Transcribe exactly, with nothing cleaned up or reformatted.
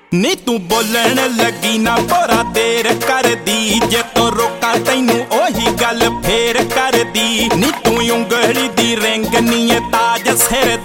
ਨੀ ਤੂੰ ਬੋਲਣ ਲੱਗੀ ਨਾ ਬੋਰਾ ਦੇਰ ਕਰਦੀ, ਜੇ ਤੋਂ ਰੋਕਾਂ ਤੈਨੂੰ ਉਹੀ ਗੱਲ ਫੇਰ ਕਰਦੀ। ਨੀ ਤੂੰ ਉਂਗਲੀ ਦੀ ਰਿੰਗ ਨੀ ਏ ਤਾਜ ਸਿਰ